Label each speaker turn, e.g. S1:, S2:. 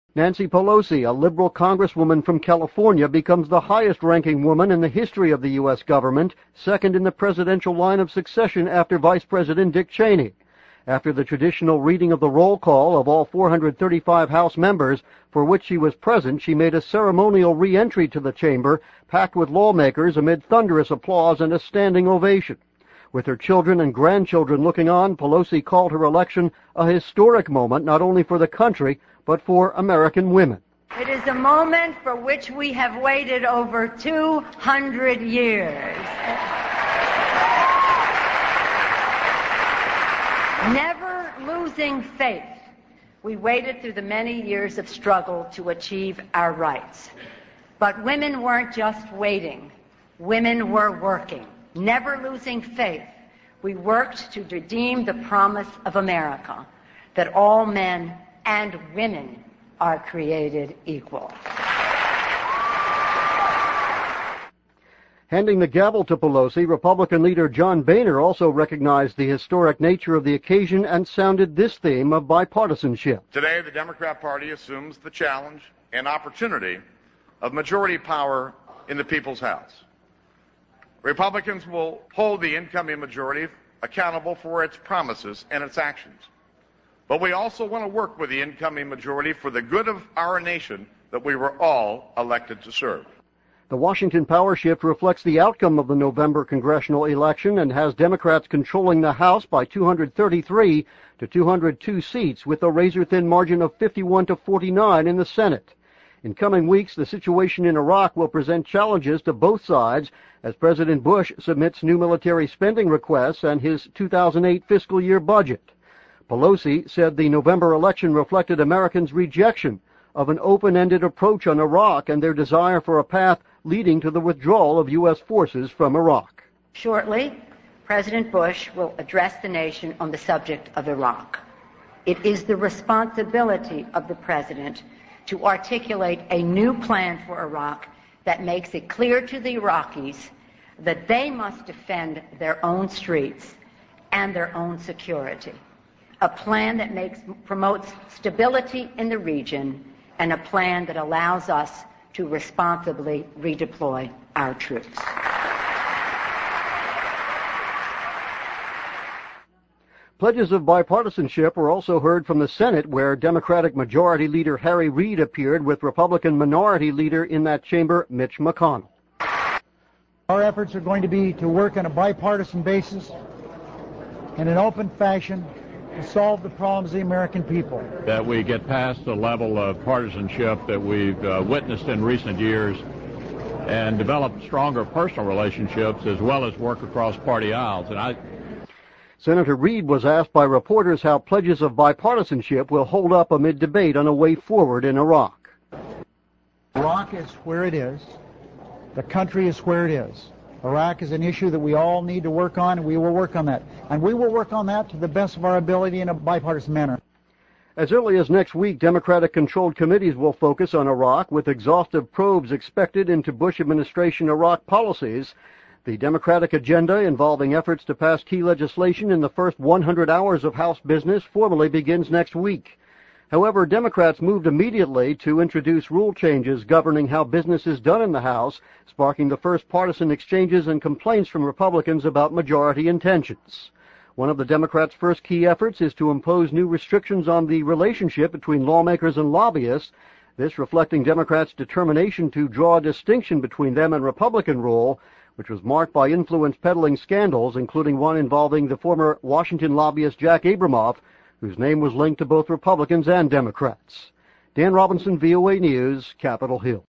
S1: Nancy Pelosi, a liberal congresswoman from California, becomes the highest-ranking woman in the history of the U.S. government, second in the presidential line of succession after Vice President Dick Cheney. After the traditional reading of the roll call of all 435 House members, for which she was present, she made a ceremonial re-entry to the chamber, packed with lawmakers amid thunderous applause and a standing ovation. With her children and grandchildren looking on, Pelosi called her election a historic moment not only for the country, but for American women.
S2: It is a moment for which we have waited over 200 years. Never losing faith, we waited through the many years of struggle to achieve our rights. But women weren't just waiting. Women were working. Never losing faith, we worked to redeem the promise of America, that all men and women are created equal.
S1: Handing the gavel to Pelosi, Republican leader John Boehner also recognized the historic nature of the occasion and sounded this theme of bipartisanship.
S3: Today, the Democrat Party assumes the challenge and opportunity of majority power in the People's House. Republicans will hold the incoming majority accountable for its promises and its actions. But we also want to work with the incoming majority for the good of our nation that we were all elected to serve.
S1: The Washington power shift reflects the outcome of the November congressional election and has Democrats controlling the House by 233 to 202 seats, with a razor-thin margin of 51 to 49 in the Senate. In coming weeks, the situation in Iraq will present challenges to both sides as President Bush submits new military spending requests and his 2008 fiscal year budget. Pelosi said the November election reflected Americans' rejection of an open-ended approach on Iraq and their desire for a path leading to the withdrawal of U.S. forces from Iraq.
S2: Shortly, President Bush will address the nation on the subject of Iraq. It is the responsibility of the President to articulate a new plan for Iraq that makes it clear to the Iraqis that they must defend their own streets and their own security. A plan that promotes stability in the region, and a plan that allows us to responsibly redeploy our troops.
S1: Pledges of bipartisanship were also heard from the Senate, where Democratic Majority Leader Harry Reid appeared with Republican Minority Leader in that chamber, Mitch McConnell.
S4: Our efforts are going to be to work on a bipartisan basis in an open fashion to solve the problems of the American people.
S5: That we get past the level of partisanship that we've witnessed in recent years and develop stronger personal relationships as well as work across party aisles.
S1: Senator Reid was asked by reporters how pledges of bipartisanship will hold up amid debate on a way forward in Iraq.
S4: Iraq is where it is. The country is where it is. Iraq is an issue that we all need to work on, and we will work on that. And we will work on that to the best of our ability in a bipartisan manner.
S1: As early as next week, Democratic-controlled committees will focus on Iraq, with exhaustive probes expected into Bush administration Iraq policies. The Democratic agenda, involving efforts to pass key legislation in the first 100 hours of House business, formally begins next week. However, Democrats moved immediately to introduce rule changes governing how business is done in the House, sparking the first partisan exchanges and complaints from Republicans about majority intentions. One of the Democrats' first key efforts is to impose new restrictions on the relationship between lawmakers and lobbyists, this reflecting Democrats' determination to draw a distinction between them and Republican rule, which was marked by influence peddling scandals, including one involving the former Washington lobbyist Jack Abramoff, whose name was linked to both Republicans and Democrats. Dan Robinson, VOA News, Capitol Hill.